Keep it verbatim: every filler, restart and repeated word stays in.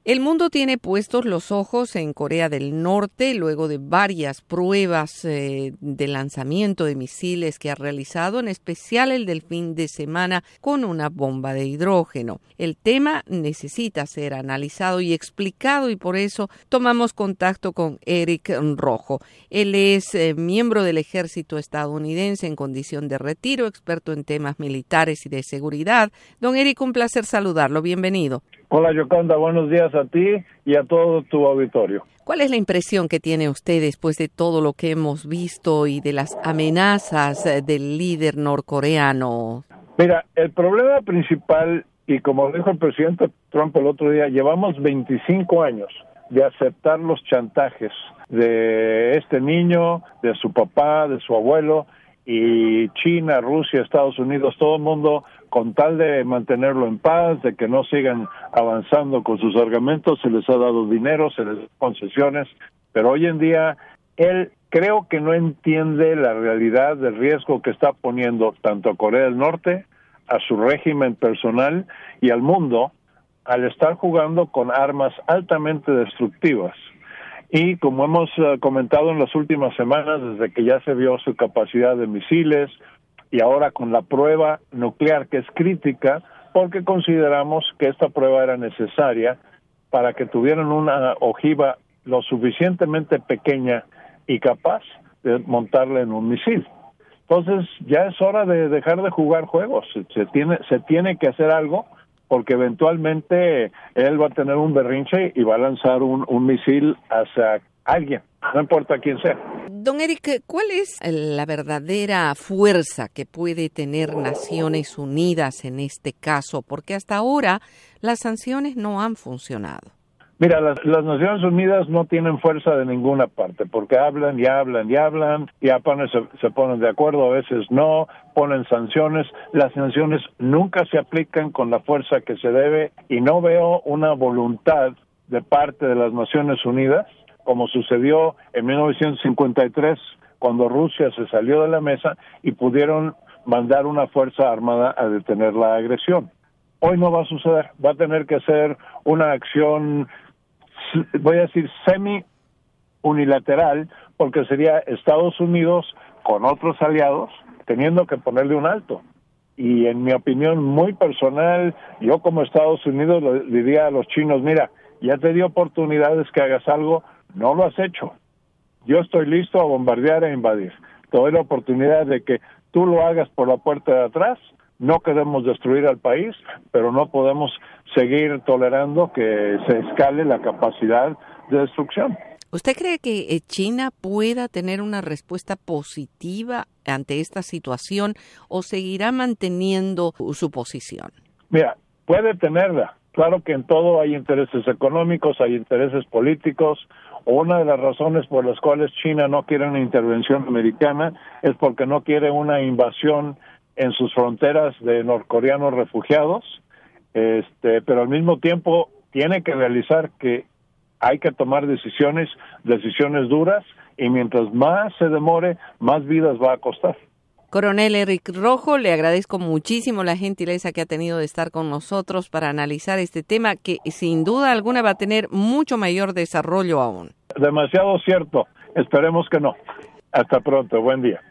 El mundo tiene puestos los ojos en Corea del Norte luego de varias pruebas eh, de lanzamiento de misiles que ha realizado, en especial el del fin de semana con una bomba de hidrógeno. El tema necesita ser analizado y explicado y por eso tomamos contacto con Eric Rojo. Él es eh, miembro del ejército estadounidense en condición de retiro, experto en temas militares y de seguridad. Don Eric, un placer saludarlo. Bienvenido. Hola, Yoconda, buenos días a ti y a todo tu auditorio. ¿Cuál es la impresión que tiene usted después de todo lo que hemos visto y de las amenazas del líder norcoreano? Mira, el problema principal, y como dijo el presidente Trump el otro día, llevamos veinticinco años de aceptar los chantajes de este niño, de su papá, de su abuelo, y China, Rusia, Estados Unidos, todo el mundo, con tal de mantenerlo en paz, de que no sigan avanzando con sus argumentos, se les ha dado dinero, se les da concesiones, pero hoy en día él creo que no entiende la realidad del riesgo que está poniendo tanto a Corea del Norte, a su régimen personal y al mundo, al estar jugando con armas altamente destructivas. Y como hemos uh, comentado en las últimas semanas, desde que ya se vio su capacidad de misiles y ahora con la prueba nuclear que es crítica, porque consideramos que esta prueba era necesaria para que tuvieran una ojiva lo suficientemente pequeña y capaz de montarla en un misil. Entonces ya es hora de dejar de jugar juegos, se, se tiene se tiene que hacer algo, porque eventualmente él va a tener un berrinche y va a lanzar un, un misil hacia alguien, no importa quién sea. Don Eric, ¿cuál es la verdadera fuerza que puede tener Naciones Unidas en este caso? Porque hasta ahora las sanciones no han funcionado. Mira, las, las Naciones Unidas no tienen fuerza de ninguna parte, porque hablan y hablan y hablan, y apenas se, se ponen de acuerdo, a veces no, ponen sanciones. Las sanciones nunca se aplican con la fuerza que se debe, y no veo una voluntad de parte de las Naciones Unidas, como sucedió en mil novecientos cincuenta y tres, cuando Rusia se salió de la mesa y pudieron mandar una fuerza armada a detener la agresión. Hoy no va a suceder, va a tener que ser una acción, voy a decir, semi-unilateral, porque sería Estados Unidos con otros aliados teniendo que ponerle un alto. Y en mi opinión muy personal, yo como Estados Unidos le diría a los chinos, mira, ya te di oportunidades que hagas algo, no lo has hecho. Yo estoy listo a bombardear e invadir. Te doy la oportunidad de que tú lo hagas por la puerta de atrás. No queremos destruir al país, pero no podemos seguir tolerando que se escale la capacidad de destrucción. ¿Usted cree que China pueda tener una respuesta positiva ante esta situación o seguirá manteniendo su posición? Mira, puede tenerla. Claro que en todo hay intereses económicos, hay intereses políticos. Una de las razones por las cuales China no quiere una intervención americana es porque no quiere una invasión en sus fronteras de norcoreanos refugiados, este, pero al mismo tiempo tiene que realizar que hay que tomar decisiones, decisiones duras, y mientras más se demore, más vidas va a costar. Coronel Eric Rojo, le agradezco muchísimo la gentileza que ha tenido de estar con nosotros para analizar este tema que sin duda alguna va a tener mucho mayor desarrollo aún. Demasiado cierto, esperemos que no. Hasta pronto, buen día.